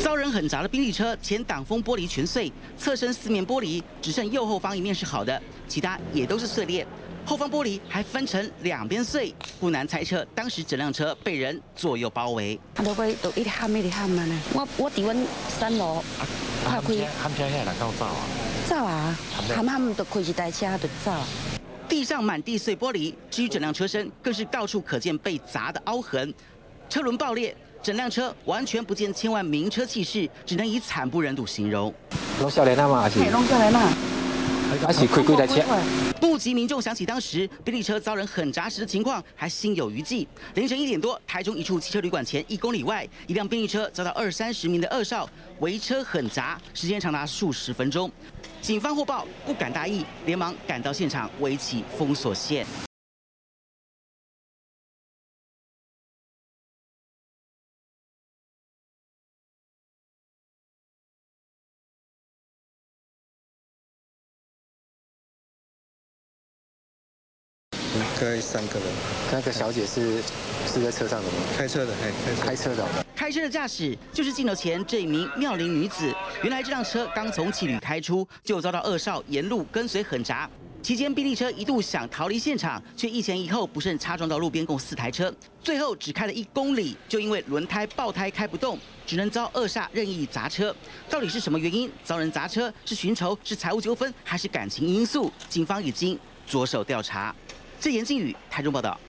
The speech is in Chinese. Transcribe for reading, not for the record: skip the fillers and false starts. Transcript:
遭人狠砸的宾利车前挡风玻璃全碎，侧身四面玻璃只剩右后方一面是好的，其他也都是碎裂。后方玻璃还分成两边碎，不难猜测当时整辆车被人左右包围。 落去就一直喊啊！我伫阮3楼， 喊车遐人够走啊？ 走啊！喊就开一台车就走。 地上满地碎玻璃，至于整辆车身更是到处可见被砸的凹痕，车轮爆裂，整辆车完全不见千万名车气势，只能以惨不忍睹形容。 拢少年仔嘛，还是？ 拢少年仔。 还是开几台车？ 目击民众想起当时宾利车遭人狠砸时的情况，还心有余悸。凌晨1点多，台中一处汽车旅馆前1公里外，一辆宾利车遭到20-30名的恶少围车狠砸，时间长达数十分钟。警方获报不敢大意，连忙赶到现场围起封锁线。 大概3个人。 那个小姐是在车上的吗？ 开车的， 开车的。 开车的驾驶就是镜头前这一名妙龄女子。原来这辆车刚从汽旅开出，就遭到恶少沿路跟随狠砸。期间，宾利车一度想逃离现场，却一前一后不慎擦撞到路边共4台车，最后只开了1公里，就因为轮胎爆胎开不动，只能遭恶煞任意砸车。到底是什么原因遭人砸车？是寻仇、是财务纠纷，还是感情因素？警方已经着手调查。这严靖宇，台中报道。